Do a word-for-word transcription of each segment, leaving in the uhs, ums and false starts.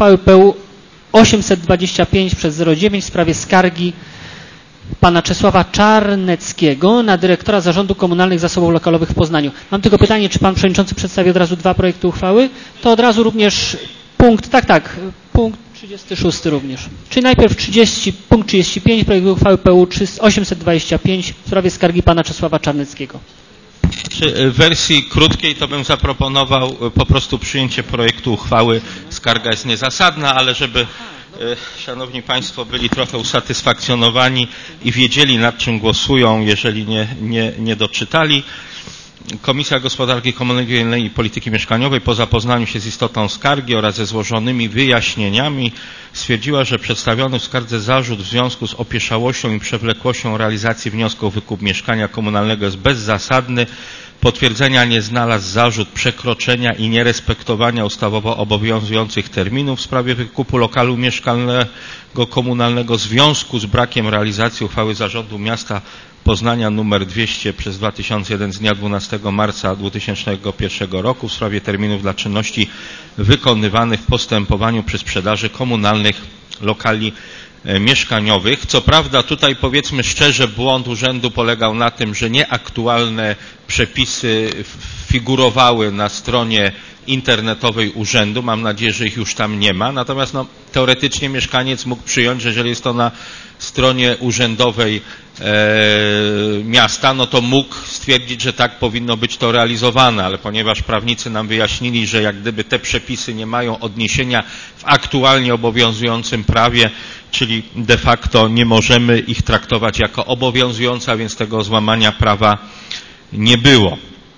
uchwały P U osiemset dwadzieścia pięć przez zero dziewięć w sprawie skargi pana Czesława Czarneckiego na dyrektora Zarządu Komunalnych Zasobów Lokalowych w Poznaniu. Mam tylko pytanie, czy pan przewodniczący przedstawi od razu dwa projekty uchwały? To od razu również punkt, tak, tak, punkt trzydziesty szósty również. Czyli najpierw trzydziesty, punkt trzydzieści pięć, projekt uchwały P U osiemset dwadzieścia pięć w sprawie skargi pana Czesława Czarneckiego. W wersji krótkiej to bym zaproponował po prostu przyjęcie projektu uchwały. Skarga jest niezasadna, ale żeby Szanowni Państwo byli trochę usatysfakcjonowani i wiedzieli, nad czym głosują, jeżeli nie, nie, nie doczytali. Komisja Gospodarki Komunalnej i Polityki Mieszkaniowej po zapoznaniu się z istotą skargi oraz ze złożonymi wyjaśnieniami stwierdziła, że przedstawiony w skardze zarzut w związku z opieszałością i przewlekłością realizacji wniosku o wykup mieszkania komunalnego jest bezzasadny. Potwierdzenia nie znalazł zarzut przekroczenia i nierespektowania ustawowo obowiązujących terminów w sprawie wykupu lokalu mieszkalnego komunalnego w związku z brakiem realizacji uchwały Zarządu Miasta Poznania nr dwieście przez dwa tysiące jeden z dnia dwunastego marca dwutysięcznego pierwszego roku w sprawie terminów dla czynności wykonywanych w postępowaniu przy sprzedaży komunalnych lokali mieszkaniowych. Co prawda tutaj powiedzmy szczerze błąd urzędu polegał na tym, że nieaktualne przepisy figurowały na stronie internetowej urzędu. Mam nadzieję, że ich już tam nie ma. Natomiast no, teoretycznie mieszkaniec mógł przyjąć, że jeżeli jest to na stronie urzędowej e, miasta, no to mógł stwierdzić, że tak powinno być to realizowane, ale ponieważ prawnicy nam wyjaśnili, że jak gdyby te przepisy nie mają odniesienia w aktualnie obowiązującym prawie, czyli de facto nie możemy ich traktować jako obowiązujące, a więc tego złamania prawa nie było.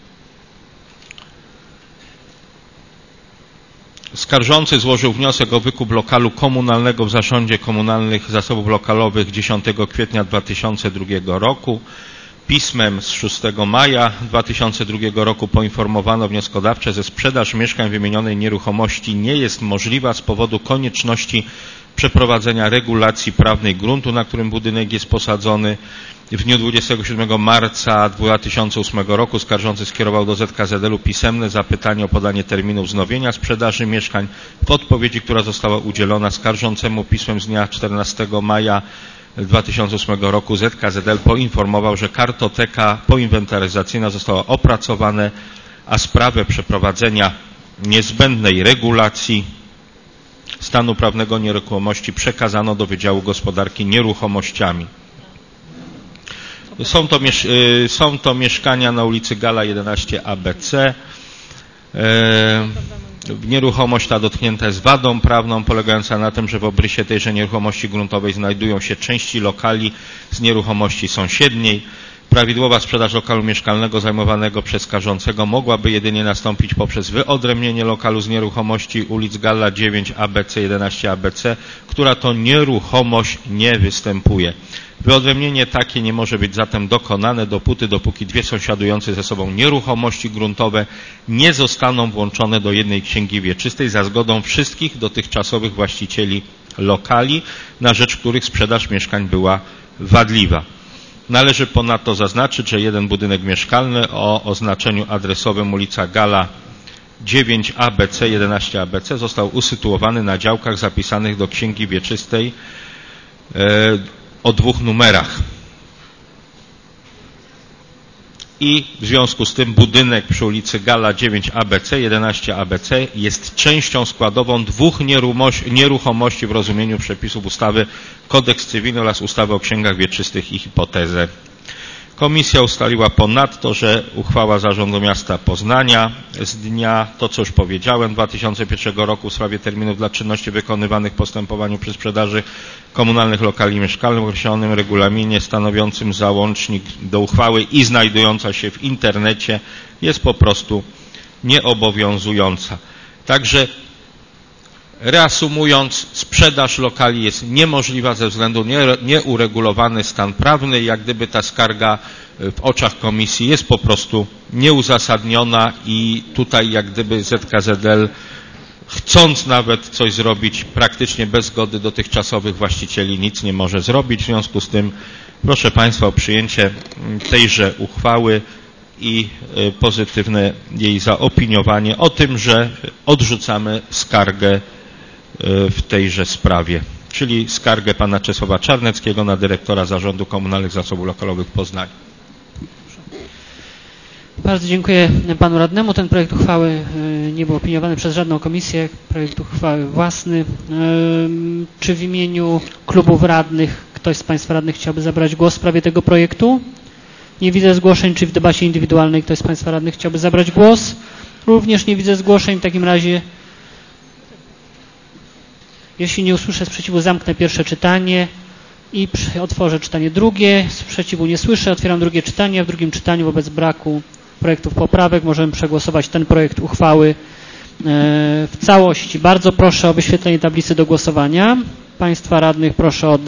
Skarżący złożył wniosek o wykup lokalu komunalnego w Zarządzie Komunalnych Zasobów Lokalowych dziesiątego kwietnia dwa tysiące drugiego roku. Pismem z szóstego maja dwa tysiące drugiego roku poinformowano wnioskodawcę, że sprzedaż mieszkań wymienionej nieruchomości nie jest możliwa z powodu konieczności przeprowadzenia regulacji prawnej gruntu, na którym budynek jest posadzony. W dniu dwudziestego siódmego marca dwa tysiące ósmego roku skarżący skierował do Z K Z L u pisemne zapytanie o podanie terminu wznowienia sprzedaży mieszkań. W odpowiedzi, która została udzielona skarżącemu pismem z dnia czternastego maja dwa tysiące ósmego roku, Z K Z L poinformował, że kartoteka poinwentaryzacyjna została opracowana, a sprawę przeprowadzenia niezbędnej regulacji stanu prawnego nieruchomości przekazano do Wydziału Gospodarki Nieruchomościami. Są to, są to mieszkania na ulicy Gala jedenaście A B C. Nieruchomość ta dotknięta jest wadą prawną polegająca na tym, że w obrysie tejże nieruchomości gruntowej znajdują się części lokali z nieruchomości sąsiedniej. Prawidłowa sprzedaż lokalu mieszkalnego zajmowanego przez skarżącego mogłaby jedynie nastąpić poprzez wyodrębnienie lokalu z nieruchomości ulic Galla dziewięć A B C, jedenaście A B C, która to nieruchomość nie występuje. Wyodrębnienie takie nie może być zatem dokonane dopóty, dopóki dwie sąsiadujące ze sobą nieruchomości gruntowe nie zostaną włączone do jednej księgi wieczystej za zgodą wszystkich dotychczasowych właścicieli lokali, na rzecz których sprzedaż mieszkań była wadliwa. Należy ponadto zaznaczyć, że jeden budynek mieszkalny o oznaczeniu adresowym ulica Gala dziewięć A B C, jedenaście A B C został usytuowany na działkach zapisanych do księgi wieczystej e, o dwóch numerach. I w związku z tym budynek przy ulicy Gala dziewięć A B C, jedenaście A B C jest częścią składową dwóch nieruchomości w rozumieniu przepisów ustawy Kodeks Cywilny oraz ustawy o księgach wieczystych i hipotezę. Komisja ustaliła ponadto, że uchwała Zarządu Miasta Poznania z dnia, to co już powiedziałem, dwa tysiące pierwszego roku w sprawie terminów dla czynności wykonywanych w postępowaniu przy sprzedaży komunalnych lokali mieszkalnych w określonym regulaminie stanowiącym załącznik do uchwały i znajdująca się w internecie jest po prostu nieobowiązująca. Także reasumując, sprzedaż lokali jest niemożliwa ze względu na nieuregulowany stan prawny. Jak gdyby ta skarga w oczach komisji jest po prostu nieuzasadniona i tutaj jak gdyby Z K Z L, chcąc nawet coś zrobić, praktycznie bez zgody dotychczasowych właścicieli nic nie może zrobić. W związku z tym proszę Państwa o przyjęcie tejże uchwały i pozytywne jej zaopiniowanie o tym, że odrzucamy skargę w tejże sprawie, czyli skargę pana Czesława Czarneckiego na dyrektora Zarządu Komunalnych Zasobów Lokalowych w Poznaniu. Bardzo dziękuję panu radnemu. Ten projekt uchwały nie był opiniowany przez żadną komisję. Projekt uchwały własny. Czy w imieniu klubów radnych ktoś z państwa radnych chciałby zabrać głos w sprawie tego projektu? Nie widzę zgłoszeń. Czy w debacie indywidualnej ktoś z państwa radnych chciałby zabrać głos? Również nie widzę zgłoszeń. W takim razie, jeśli nie usłyszę sprzeciwu, zamknę pierwsze czytanie i otworzę czytanie drugie. Sprzeciwu nie słyszę. Otwieram drugie czytanie. W drugim czytaniu wobec braku projektów poprawek możemy przegłosować ten projekt uchwały w całości. Bardzo proszę o wyświetlenie tablicy do głosowania. Państwa radnych proszę o